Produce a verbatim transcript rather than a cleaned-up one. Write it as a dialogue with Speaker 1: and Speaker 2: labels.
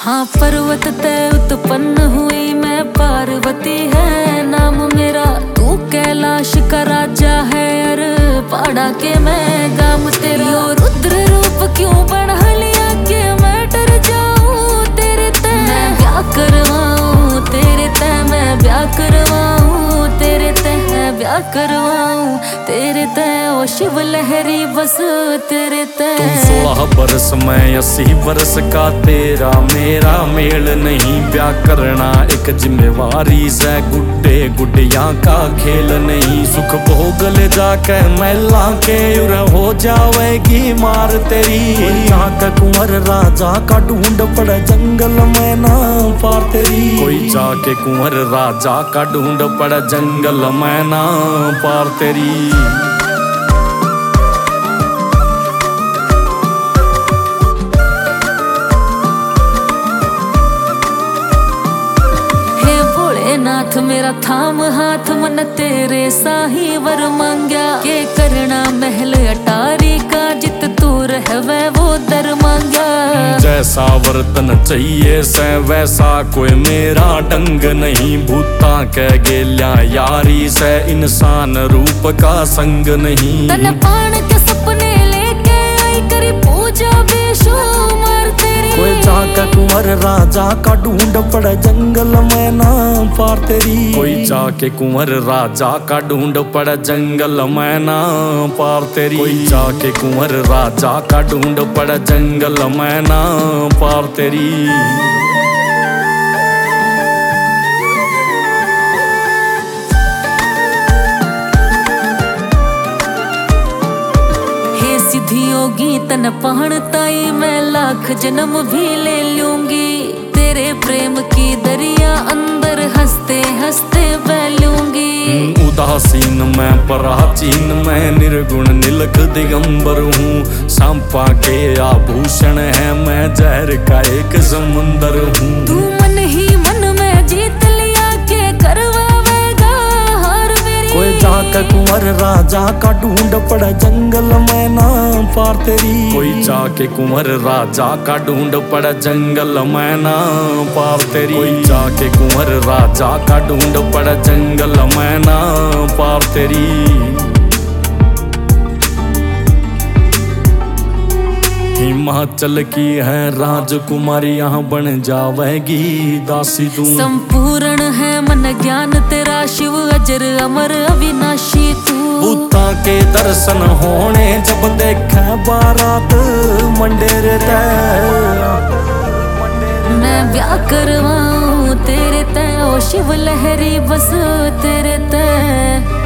Speaker 1: हाँ पर्वत तय उत्पन्न हुई मैं पार्वती है नाम मेरा। तू कैलाश का राजा है अर पाड़ा के मैं गाम तेरा। यो रुद्र रूप क्यों बढ़ा लिया के मैं डर जाऊं तेरे तय। मैं ब्याह करवाऊं तेरे तय, मैं ब्याह करवाऊं तेरे तय, मैं ब्याह करवाऊं तेरे तय। ओ शिव लहरी बस तेरे तय।
Speaker 2: तू सोलह बरस मैं अस्सी बरस का, तेरा मेरा मेल नहीं। ब्याह करना एक जिम्मेवारी से, गुड्डे गुड्डियां का खेल नहीं। सुख भोग ले जाके मैला के उर हो जावेगी मार तेरी। जाके कुंवर राजा का ढूंढ पड़े जंगल में ना पार तेरी। कोई जाके कुंवर राजा का ढूंढ पड़े जंगल में ना पार तेरी।
Speaker 1: नाथ मेरा थाम हाथ मन तेरे साही वर मांग्या। के करना महल अटारी का जित तू रहवे वो दर मांग्या।
Speaker 2: जैसा वर्तन चाहिए से वैसा कोई मेरा ढंग नहीं। भूता के गेल्या यारी से इंसान रूप का संग नहीं।
Speaker 1: तन पान के सपने लेके आई करी पूजा बेशुमार तेरी।
Speaker 2: कोई जाके कुंवर राजा का ढूंढ पड़े जंगल में ना पार तेरी। कोई जाके कुंवर राजा का ढूंढ पड़े जंगल में ना पार तेरी। कोई जाके कुंवर राजा का ढूंढ पड़े जंगल में ना पार तेरी।
Speaker 1: योगी तन पहनताई मैं लाख जन्म भी ले लूंगी। तेरे प्रेम की दरिया अंदर हंसते हंसते बह लूंगी।
Speaker 2: उदासीन मैं प्राचीन मैं निर्गुण नीलक दिगंबर हूँ। सांपा के आभूषण है मैं जहर का एक समुंदर हूँ।
Speaker 1: तू मन ही मन में जीत लिया के करवावेगा हार मेरी।
Speaker 2: कोई जाके कुंवर राजा का ढूंढ पड़े जंगल में ना पार तेरी। कोई जाके कुंवर राजा का ढूंढ पड़े जंगल में ना पार तेरी। कोई जाके कुंवर राजा का ढूंढ पड़े जंगल में ना पार तेरी। हिमाचल की है राजकुमारी यहाँ बन जावेगी दासी तू।
Speaker 1: संपूर्ण है मन ज्ञान तेरा शिव अजर अमर अविनाशी तू।
Speaker 2: भूता के दर्शन होने जब देखे बारात मंडेर तय।
Speaker 1: मैं ब्याह करवाऊं तेरे तय ओ शिव लहरी बस तेरे तय।